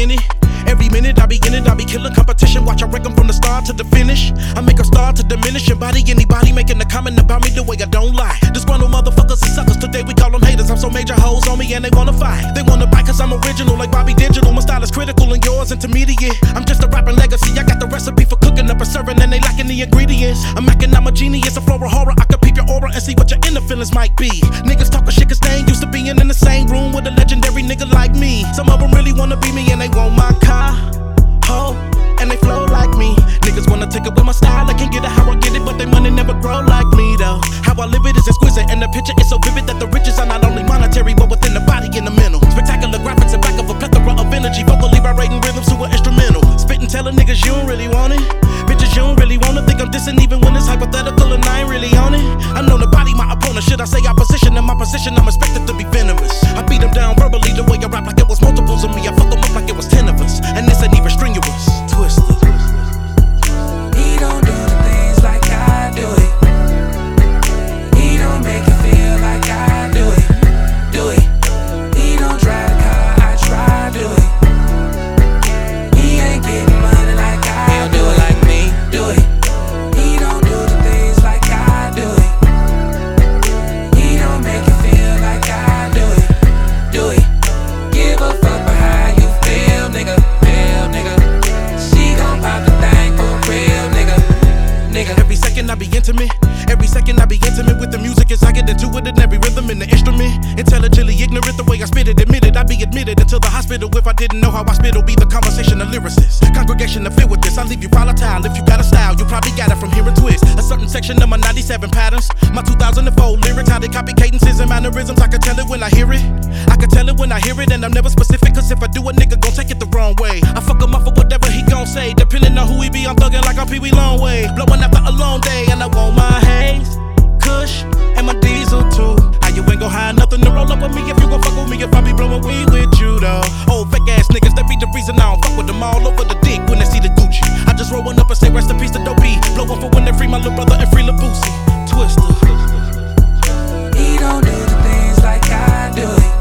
in it. Every minute I be in it, I be killing competition. Watch I wreck them from the start to the finish. I make them start to diminish and body anybody making a comment about me the way I don't lie. Disgruntled motherfuckers and suckers, today we call them haters. I'm so major hoes on me and they wanna fight. They wanna bite cause I'm original like Bobby Digital. My style is critical and yours intermediate. I'm just a rapping legacy, I got the recipe for cooking up and serving and they lacking the ingredients. I'm macking, I'm a genius, a floral horror. I can peep your aura and see what your inner feelings might be. Niggas talking shit cause they ain't used to being in the same room with a legendary nigga like me. Some of them really wanna be me and they want my car, hoe, and they flow like me. Niggas wanna take up with my style, I can't get it how I get it, but they money never grow like me though. How I live it is exquisite, and the picture is so vivid that the riches are not only monetary, but within the body and the mental. Spectacular graphics and back of a plethora of energy, vocally vibrating rhythms to an instrumental. Spitting, telling niggas you don't really want it. Bitches, you don't really wanna think I'm dissing even when it's hypothetical and I ain't really on it. I know the body my opponent, should I say opposition? In my position, I'm expected to be venomous. I beat them down verbally the way I rap like it was multiples of me. I fuck them up like it was 10 of us, and this ain't even strenuous. Twisted. He don't do the things like I do it. He don't make it feel like I do it. Do it. He don't drive the car, I try to do it. He ain't getting money like I do it. Like me, do it. He don't do the things like I do it. He don't make it feel like I do it. Do it. Give a fuck about how you feel, nigga. Feel, nigga. She gon' pop the thing for real, nigga. Nigga. Every second I be intimate. Every second I be intimate with the music as I get into it and every rhythm in the instrument. Intelligently ignorant the way I spit it, admitted I be admitted into the hospital if I didn't know how I spit. It'll be the conversation of lyricists. Congregation to fit with this, I leave you volatile. If you got a style, you probably got it from hearing twists. A certain section of my 97 patterns, my 2004 lyrics, how they copy cadences and mannerisms. I can tell it when I hear it. I can tell it when I hear it, and I'm never specific, cause if I do, a nigga gon' take it the wrong way. I fuck him up for whatever he gon' say, depending on who he be. I'm thugging like I'm Pee Wee Longway, blowing after a long day, and I want my haze, Kush, and my diesel too. How you ain't gon' hide nothing to roll up with me if you gon' fuck with me if I be blowing weed with you though. Old fake ass niggas, that be the reason I don't fuck with them all over the dick when they see the Gucci. I just roll one up and say rest in peace to Dopey. Blow one for when they free my little brother and free Lil Boosie. Twister. He don't do the things like I do it.